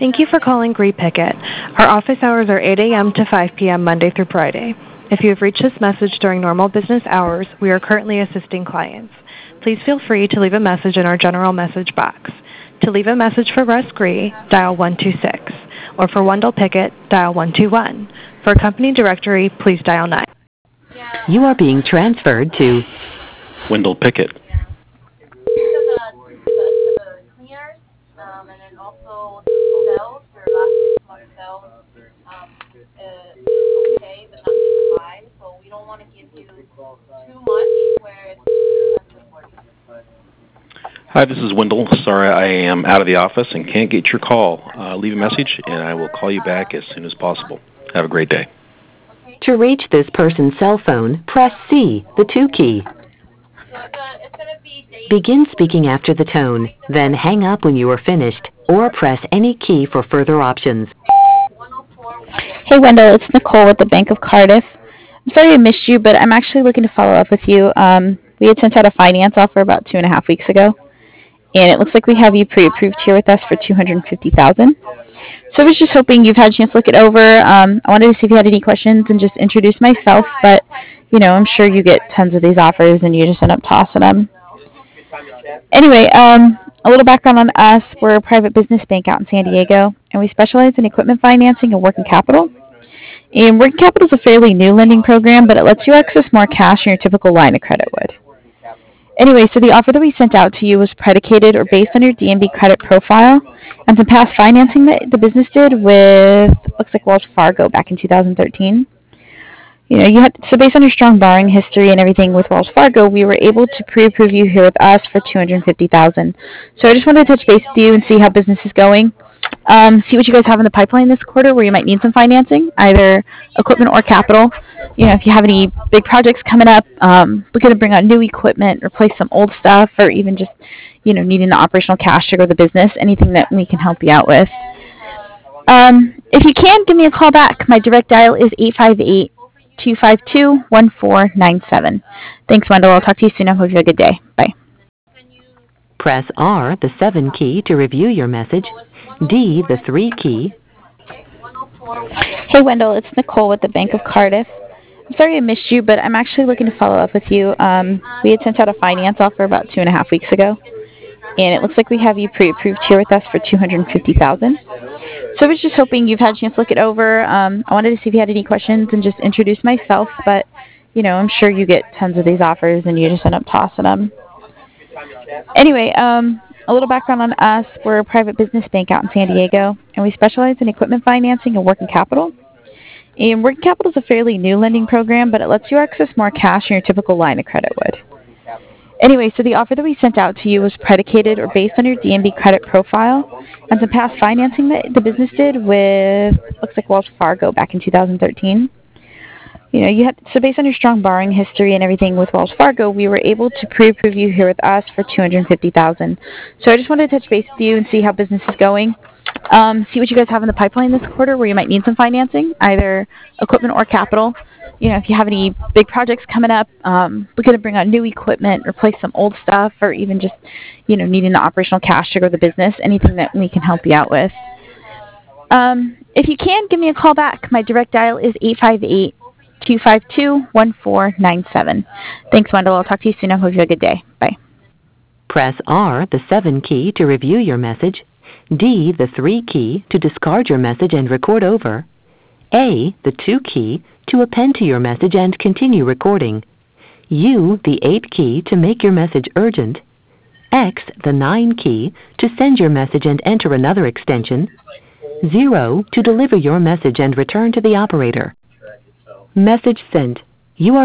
Thank you for calling Gree Pickett. Our office hours are 8 a.m. to 5 p.m. Monday through Friday. If you have reached this message during normal business hours, we are currently assisting clients. Please feel free to leave a message in our general message box. To leave a message for Russ Gree, dial 126, or for Wendell Pickett, dial 121. For a company directory, please dial 9. You are being transferred to Wendell Pickett. Hi, this is Wendell. Sorry I am out of the office and can't get your call. Leave a message and I will call you back as soon as possible. Have a great day. To reach this person's cell phone, press C, the 2 key. Begin speaking after the tone, then hang up when you are finished, or press any key for further options. Hey Wendell, it's Nicole with the Bank of Cardiff. I'm sorry I missed you, but I'm actually looking to follow up with you. We had sent out a finance offer about 2.5 weeks ago, and it looks like we have you pre-approved here with us for $250,000. So I was just hoping you've had a chance to look it over. I wanted to see if you had any questions and just introduce myself, but I'm sure you get tons of these offers and you just end up tossing them. Anyway, a little background on us. We're a private business bank out in San Diego, and we specialize in equipment financing and working capital. And working capital is a fairly new lending program, but it lets you access more cash than your typical line of credit would. Anyway, so the offer that we sent out to you was predicated or based on your DNB credit profile and some past financing that the business did with, looks like Wells Fargo back in 2013. So based on your strong borrowing history and everything with Wells Fargo, we were able to pre-approve you here with us for $250,000. So I just wanted to touch base with you and see how business is going. See what you guys have in the pipeline this quarter where you might need some financing, either equipment or capital. If you have any big projects coming up, looking to bring on new equipment, replace some old stuff, or even just, needing the operational cash to grow the business, anything that we can help you out with. If you can, give me a call back. My direct dial is 858-252-1497. Thanks, Wendell. I'll talk to you soon. I hope you have a good day. Bye. Press R, the 7 key, to review your message. D, the 3 key. Hey Wendell, it's Nicole with the Bank of Cardiff. I'm sorry I missed you, but I'm actually looking to follow up with you. We had sent out a finance offer about 2.5 weeks ago, and it looks like we have you pre-approved here with us for $250,000. So I was just hoping you've had a chance to look it over. I wanted to see if you had any questions and just introduce myself, but I'm sure you get tons of these offers and you just end up tossing them. Anyway, a little background on us. We're a private business bank out in San Diego, and we specialize in equipment financing and working capital. And working capital is a fairly new lending program, but it lets you access more cash than your typical line of credit would. Anyway, so the offer that we sent out to you was predicated or based on your DNB credit profile and some past financing that the business did with, looks like Wells Fargo back in 2013. So based on your strong borrowing history and everything with Wells Fargo, we were able to pre-approve you here with us for $250,000. So I just wanted to touch base with you and see how business is going. See what you guys have in the pipeline this quarter where you might need some financing, either equipment or capital. If you have any big projects coming up, looking to bring on new equipment, replace some old stuff, or even just, needing the operational cash to grow the business, anything that we can help you out with. If you can, give me a call back. My direct dial is 858-252-1497. Thanks, Wendell. I'll talk to you soon. I hope you have a good day. Bye. Press R, the 7 key, to review your message. D, the 3 key, to discard your message and record over. A, the 2 key, to append to your message and continue recording. U, the 8 key, to make your message urgent. X, the 9 key, to send your message and enter another extension. 0, to deliver your message and return to the operator. Message sent. You are